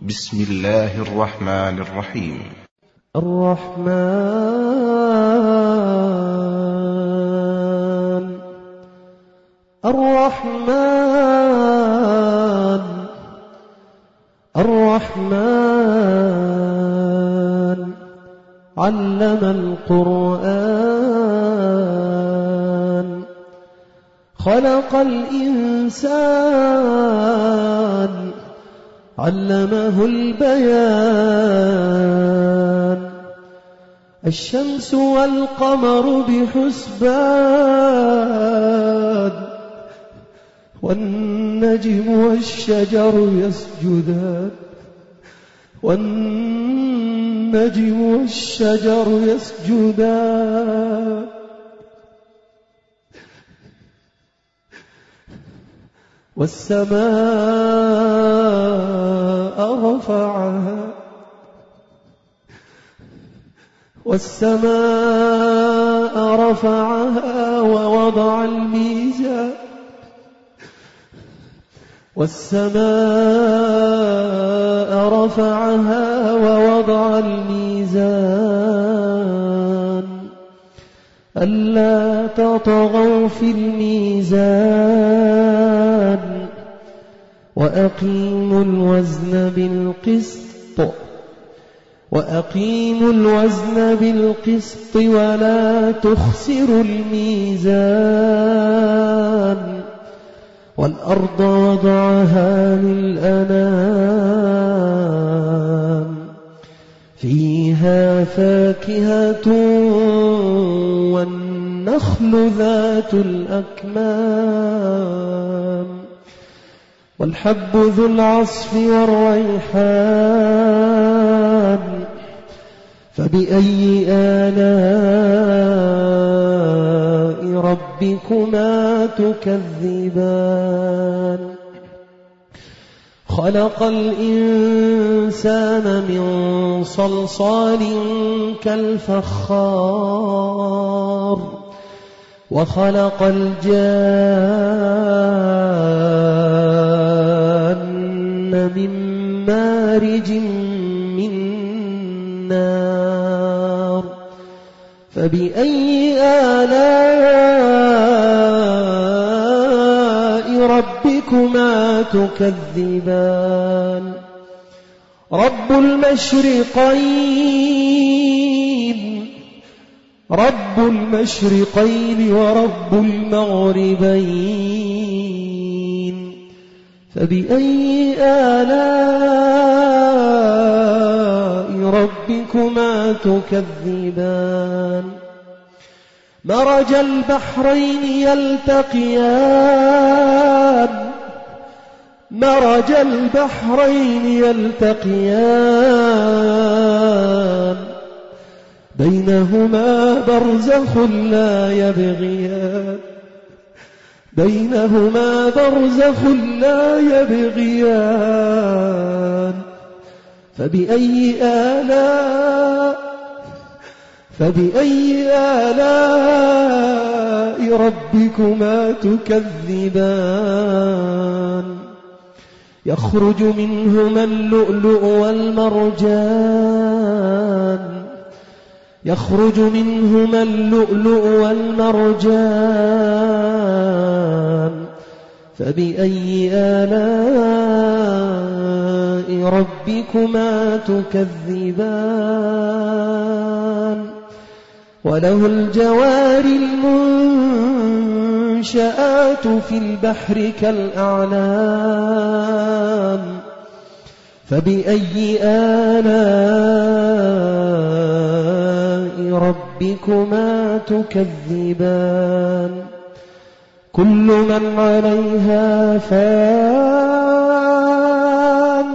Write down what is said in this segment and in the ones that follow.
بسم الله الرحمن الرحيم. الرحمن الرحمن الرحمن علم القرآن خلق الإنسان علمه البيان الشمس والقمر بحسبان والنجم والشجر يسجدان والنجم والشجر يسجدان والسماء رفعها ووضع الميزان والسماء رفعها ووضع الميزان ألا تطغوا في الميزان وأقيموا الوزن بالقسط ولا تخسروا الميزان والأرض وضعها للأنام فيها فاكهة والنخل ذات الأكمام والحب ذو العصف والريحان فبأي آلاء ربكما تكذبان خلق الإنسان من صلصال كالفخار وخلق الجان من مارج من نار فبأي آلاء ربكما تكذبان رب المشرقين ورب المغربين فبأي آلاء ربكما تكذبان مرج البحرين يلتقيان بينهما برزخ لا يبغيان فبأي آلاء ربكما تكذبان يخرج منهما اللؤلؤ والمرجان فبأي آلاء ربكما تكذبان وله الجوار المنشآت في البحر كالأعلام فبأي آلاء ربكما تكذبان كل من عليها فان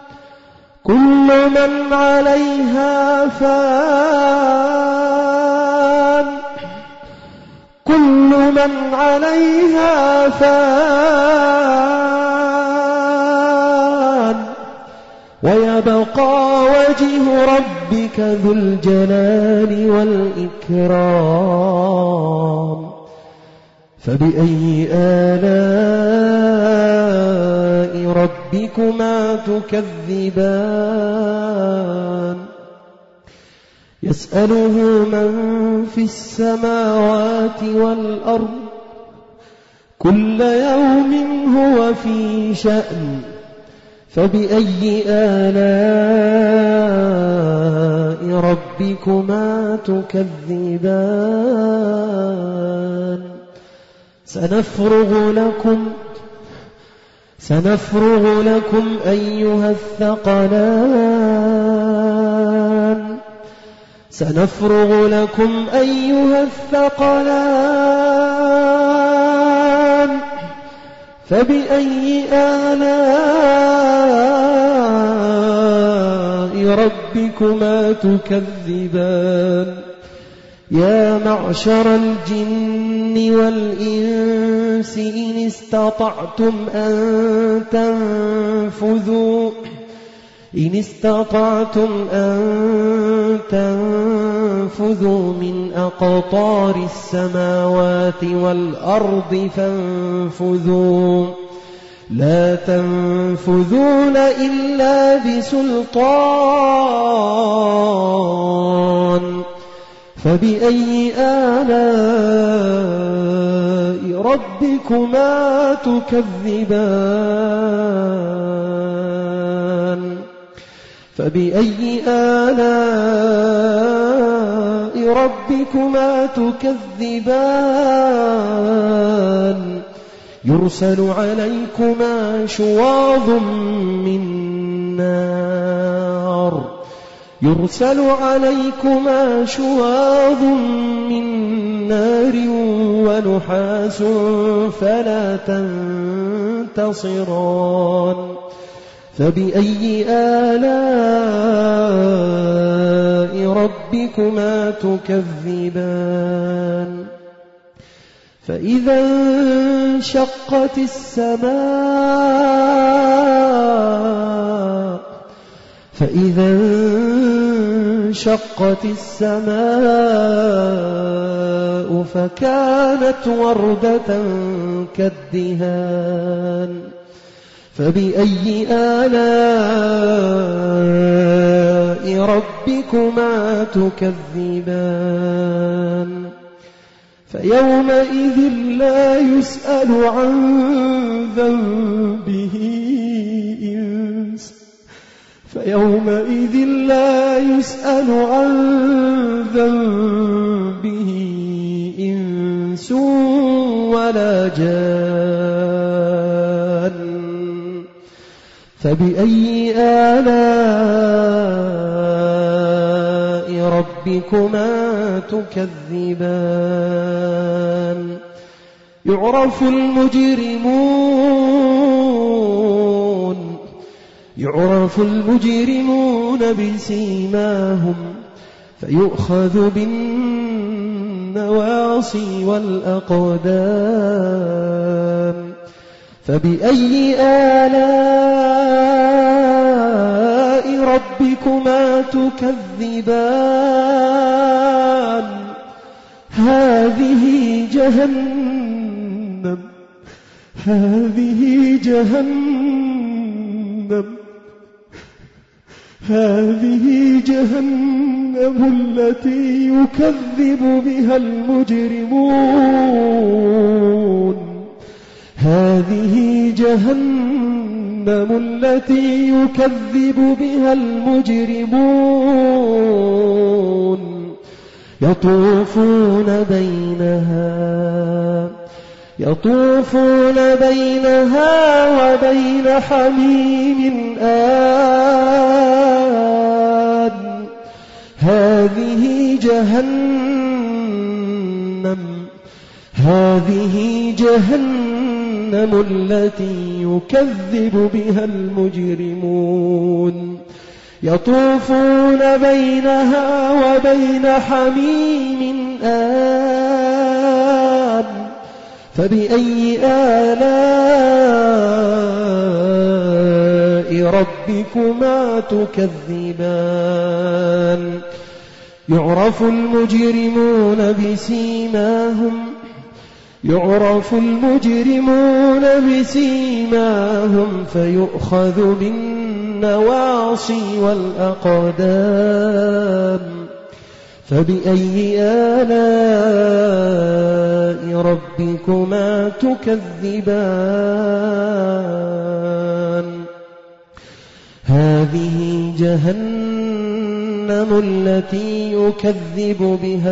ويبقى وجه ربك ذو الجلال والإكرام فبأي آلاء ربكما تكذبان يسأله من في السماوات والأرض كل يوم هو في شأن فبأي آلاء ربكما تكذبان سنفرغ لكم أيها الثقلان فبأي آلاء ربكما تكذبان يا معشر الجن والإنس إن استطعتم أن تنفذوا من أقطار السماوات والأرض فانفذوا لا تنفذون إلا بسلطان فبأي آلاء ربكما تكذبان فبأي آلاء ربكما تكذبان يرسل عليكما شواظ من نار ونحاس فلا تنتصران فبأي آلاء ربكما تكذبان فإذا انشقت السماء فكانت وردة كالدهان فبأي آلاء ربكما تكذبان فيومئذ لا يسأل عن ذنبه إنس ولا جان فبأي آلاء ربكما تكذبان يعرف المجرمون بسيماهم فيؤخذ بالنواصي والأقدام فبأي آلاء ربكما تكذبان هذه جهنم التي يكذب بها المجرمون يطوفون بينها وبين حميم آن هذه جهنم التي يكذب بها المجرمون يطوفون بينها وبين حميم آن فبأي آلاء ربكما تكذبان يعرف المجرمون بسيماهم يعرف المجرمون بسيماهم فيؤخذ بالنواصي والأقدام فبأي آلاء ربكما تكذبان هذه جهنم التي يكذب بها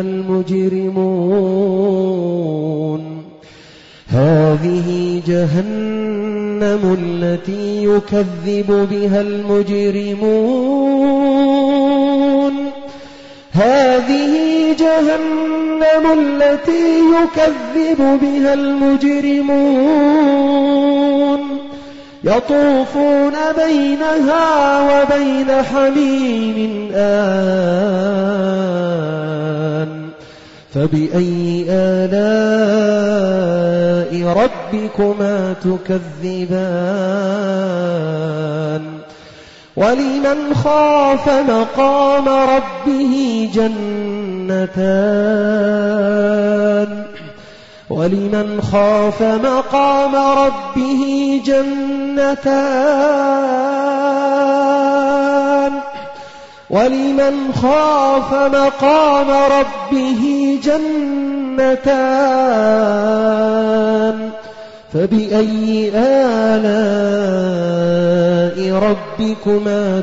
المجرمون هذه جهنم التي يكذب بها المجرمون هذه جهنم التي يكذب بها المجرمون يطوفون بينها وبين حميم آن فبأي آلاء ربكما تكذبان ولمن خاف مقام ربه جنتان ولمن خاف مقام ربه جنتان ولمن خاف مقام ربه جنتان فبأي آلاء ربكما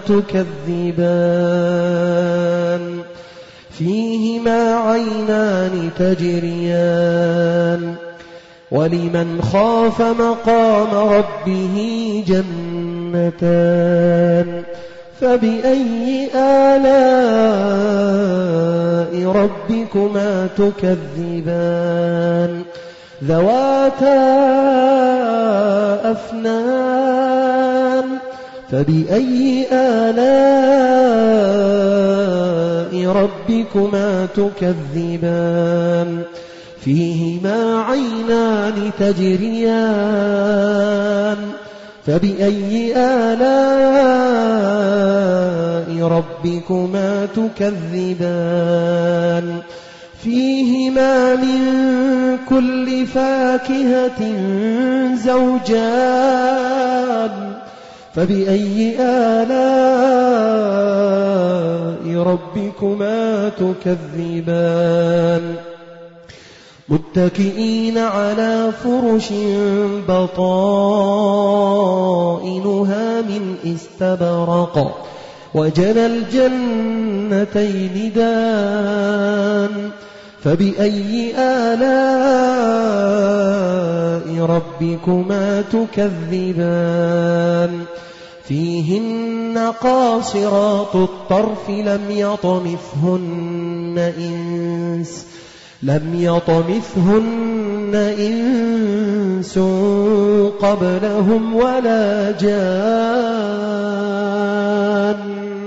تكذبان فيهما عينان تجريان ولمن خاف مقام ربه جنتان فبأي آلاء ربكما تكذبان ذواتا أفنان فبأي آلاء ربكما تكذبان فيهما عينان تجريان فبأي آلاء ربكما تكذبان فيهما من كل فاكهة زوجان فبأي آلاء ربكما تكذبان متكئين على فرش بطائنها من استبرق وجنى الجنتين دان فبأي آلاء ربكما تكذبان فيهن قاصرات الطرف لم يطمثهن إنس قبلهم ولا جان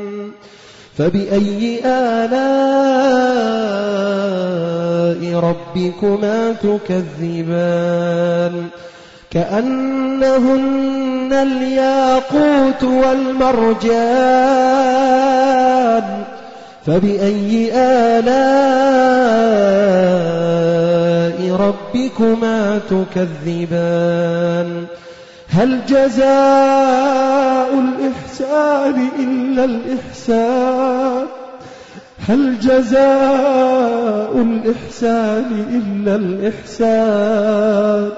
فبأي آلاء ربكما تكذبان كأنهن الياقوت والمرجان فبأي آلاء ربكما تكذبان هل جزاء الإحسان إلا الإحسان هل جزاء الإحسان إلا الإحسان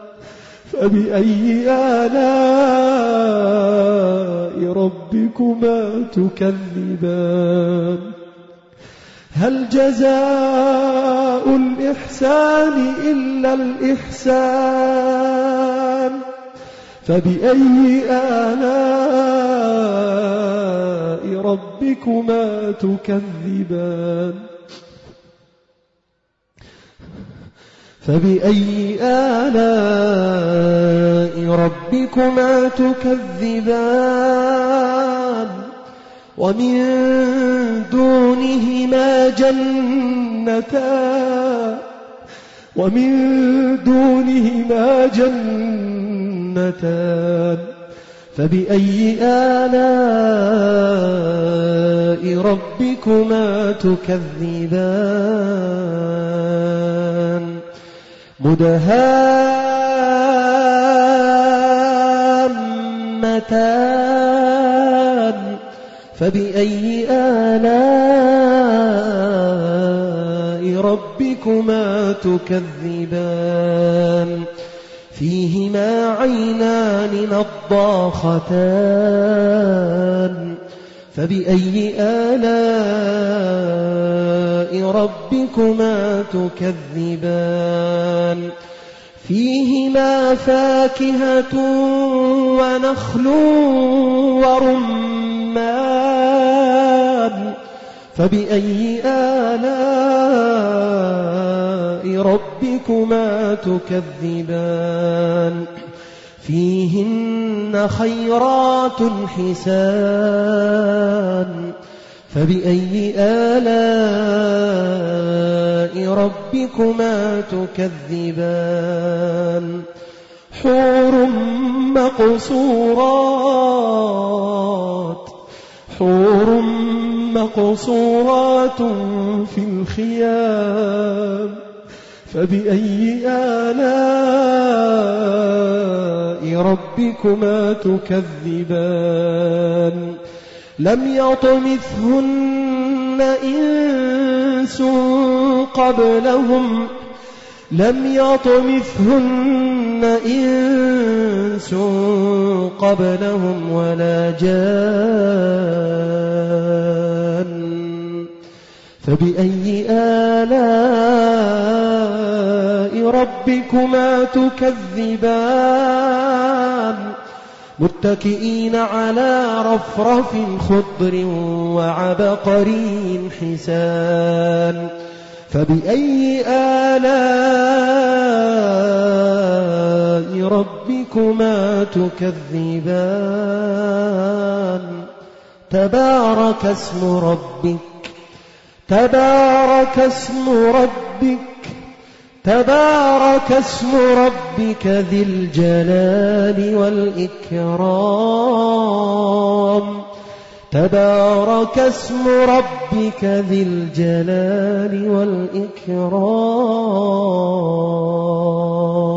فبأي آلاء ربكما تكذبان هل جزاء الإحسان إلا الإحسان فبأي آلاء ربكما تكذبان فبأي آلاء ربكما تكذبان ومن دونهما جنتان فبأي آلاء ربكما تكذبان مدهامتان فبأي آلاء ربكما تكذبان فيهما عينان نضاختان فبأي آلاء ربكما تكذبان فيهما فاكهة ونخل ورمان فبأي آلاء ربكما تكذبان فيهن خيرات حسان فبأي آلاء ربكما تكذبان حور مقصورات في الخيام فبأي آلاء ربكما تكذبان لم يطمثهن إنس قبلهم ولا جان فبأي آلاء ربكما تكذبان متكئين على رفرف خضر وعبقري حسان فبأي آلاء ربكما تكذبان تبارك اسم ربك ذي الجلال والإكرام تبارك اسم ربك ذي الجلال والإكرام